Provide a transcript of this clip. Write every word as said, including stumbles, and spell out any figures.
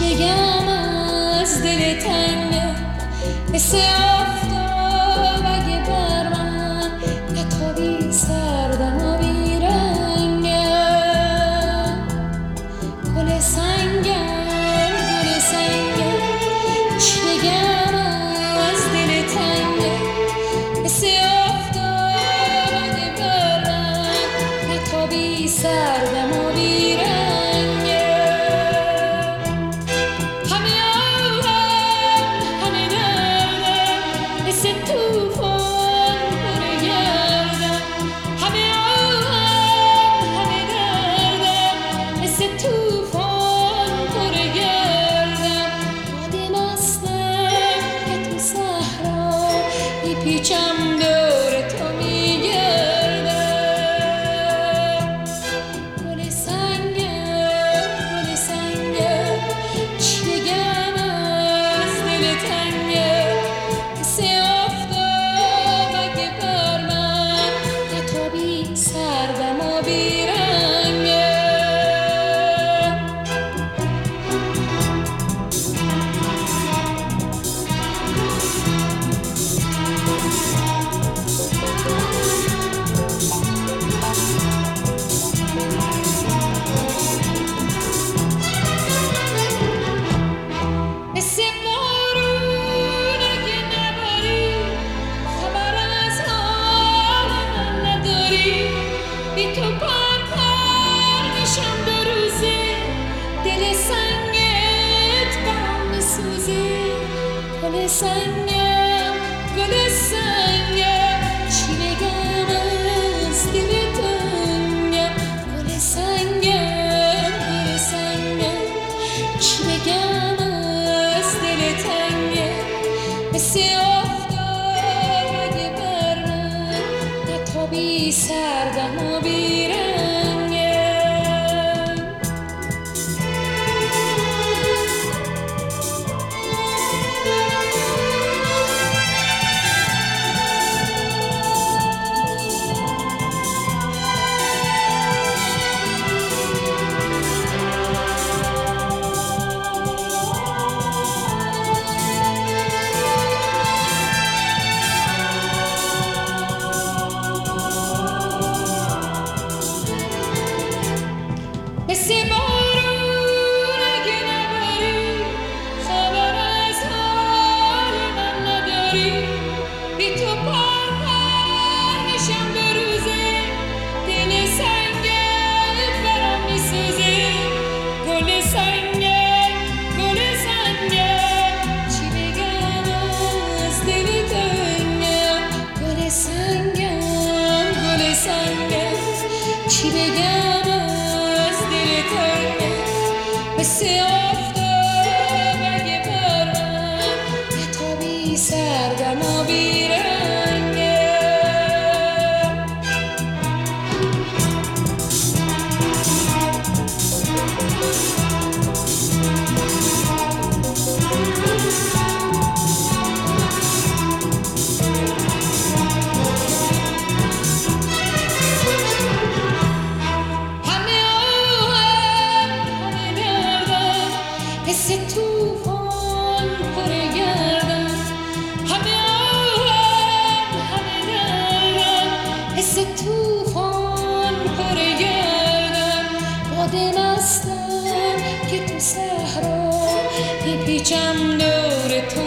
بگم از دل تنگم مثل آفتاب اگه بر من نتابی سردم و بیرنگم گل سنگم گل سنگم چی بگم از دل تنگم مثل آفتاب اگه بر من نتابی سردم و بیرنگم پیچم دور تو میگردم گل سنگم گل سنگم چی بگم از دل تنگم مثل آفتاب اگه بر من نتابی سردم و بیرنگم مثل بارون اگه نباری خبر از حال من نداری بی تو پر پر میشم دو روزه دل سنگت برام میسوزه گل سنگم گل سنگم چی بگم از دل تنگم گل سنگم گل سنگم چی بگم مثل آفتاب اگه بر من نتابی سردم و بیرنگم مثل بارون اگه نباری خبر از حال من نداری بی تو پر پر میشم دو روزه دل سنگت برام میسوزه گل سنگت گل سنگت چی بگم از دل تنگم گل سنگم گل سنگم چی بگم مثل آفتاب اگه بر من نتابی سردم و بیرنگم مثل توفان پر گردم همه آهم همه دردم مثل توفان پر گردم باده مستم که تو صحرا میپیچم دور تو